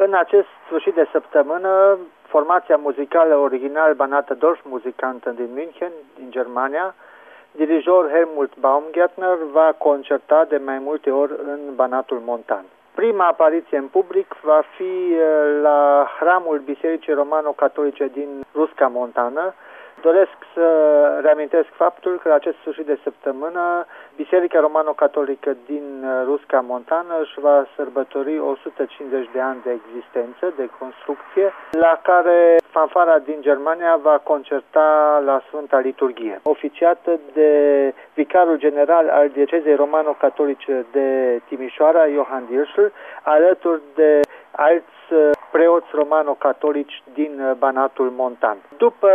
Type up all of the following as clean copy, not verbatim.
În acest sfârșit de săptămână, formația muzicală original Banate Dorfmusikanten din München, din Germania, dirijor Helmut Baumgärtner va concerta de mai multe ori în Banatul Montan. Prima apariție în public va fi la hramul Bisericii Romano-Catolice din Rusca Montană. Doresc să reamintesc faptul că la acest sfârșit de săptămână Biserica Romano-Catolică din Rusca Montană își va sărbători 150 de ani de existență, de construcție, la care fanfara din Germania va concerta la Sfânta Liturghie, oficiată de vicarul general al Diecezei Romano-Catolice de Timișoara, Johann Dirschl, alături de alți preoți romano-catolici din Banatul Montan. După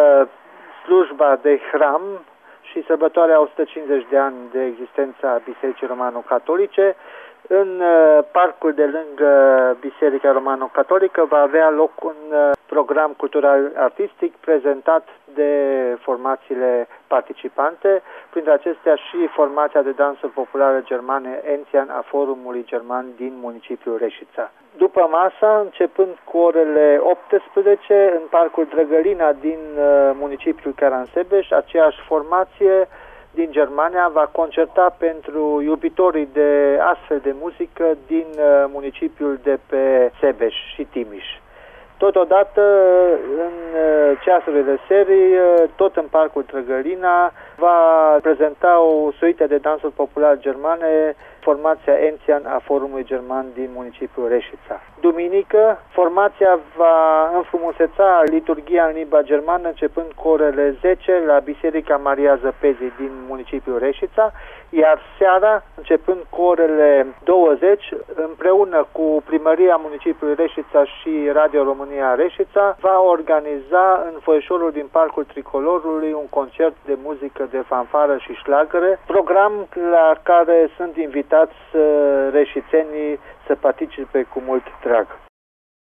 slujba de hram și sărbătoarea 150 de ani de existența Bisericii Romano-Catolice, în parcul de lângă Biserica Romano-Catolică va avea loc un program cultural-artistic prezentat de formațiile participante, printre acestea și formația de dansuri populare germane Enzian a Forumului German din municipiul Reșița. După masa, începând cu orele 18, în parcul Drăgălina din municipiul Caransebeș, aceeași formație din Germania va concerta pentru iubitorii de astfel de muzică din municipiul de pe Sebeș și Timiș. Totodată, în ceasurile serii, tot în parcul Drăgălina, va prezenta o suită de dansuri populare germane, formația Enzian a Forumului German din municipiul Reșița. Duminică, formația va înfrumuseța liturghia în limba germană începând cu orele 10 la Biserica Maria Zăpezii din municipiul Reșița, iar seara, începând cu orele 20, împreună cu Primăria municipiului Reșița și Radio România Reșița, va organiza în foieșorul din Parcul Tricolorului un concert de muzică de fanfară și șlagăre, program la care sunt invitați reșițenii să participe cu mult drag.